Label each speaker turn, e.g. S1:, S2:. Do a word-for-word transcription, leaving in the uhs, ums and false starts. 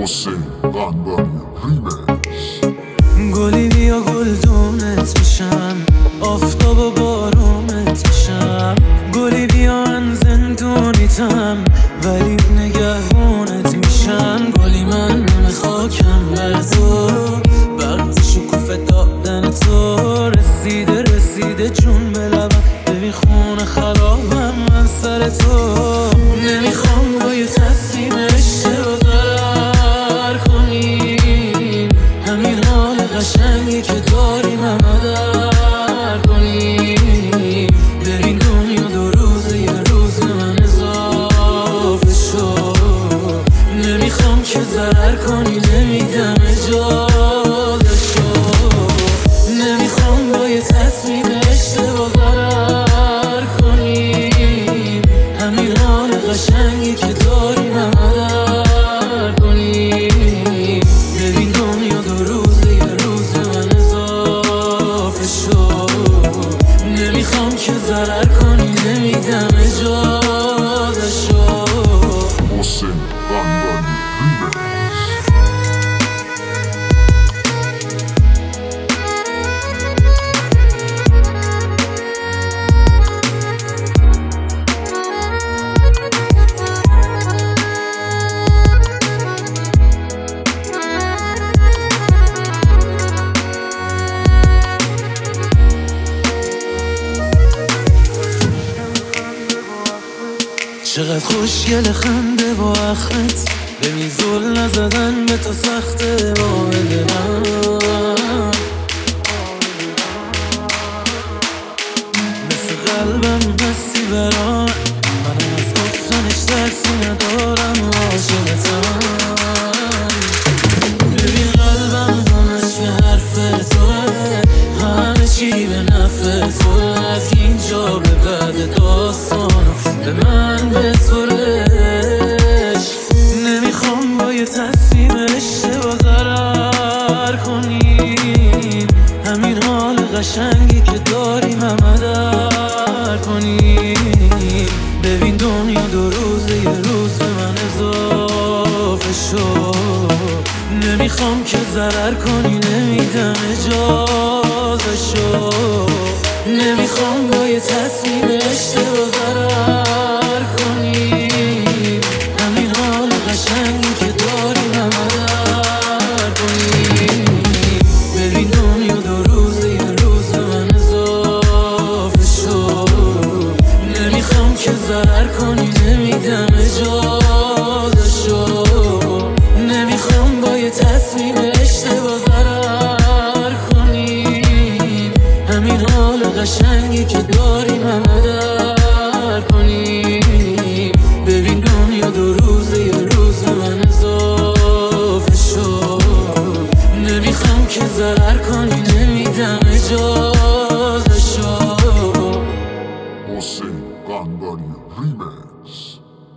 S1: حسین قنبری ریمیکس.
S2: گلی بیا گلدونت میشم، آفتاب و بارونت میشم. گلی بیا من زندونیتم ولی نگهبونت میشم. گلی من نم خاکم بر تو، وقت شکوفه دادن تو. رسیده رسیده جون به لبم، ببین خونه خرابم من سر تو. نمیخوام با یه تصمیم اشتباه ضرر کنیم، همین حال قشنگی که داریم همه در کنیم. ببین دنیا دو روزه یه روز من اضافه شد. نمیخوام که ضرر کنی، نمیدم اجازه شد. نمیخوام با یه تصمیم اشتباه ضرر کنیم، همین حال قشنگی که داریم همه در کنیم. ببین دنیا دو روزه یه روز من اضافه شد. نمیخوام که ضرر کنی، نمیدم اجازه شد.
S1: حسین قنبری ریمیکس.
S2: چقدر خوشگل خنده با اخمت، ببین زل نزدن به تو سخته با دل من. مثل قلبم هستی برام، منم از گفتنش ترسی ندارم، عاشقتم. ببین قلبم همش به حرف توه، همه چی به نفع توه. از اینجا به بعد داستانو به من به طورش. نمیخوام با یه تصمیم اشتباه ضرر کنیم، همین حال قشنگی که داریم همه در کنیم. ببین دنیا دو روزه یه روز به من اضافه شد. نمیخوام که ضرر کنی، نمیدم اجازه شد. نمیخوام با یه تصمیم اشتباه ضرر کنیم، همین حال قشنگی که داریم همه در کنیم. ببین دنیا دو روزه یه روز به من اضافه شد. نمیخوام که ضرر کنی، نمیدم اجازه شد. نمیخوام با یه تصمیم اشتباه ضرر کنیم، همین حال قشنگی که داریم همه در کنیم. ببین دنیا دو روزه یه روز من اضافه شد. نمیخوام که ضرر کنی، نمیدم اجازه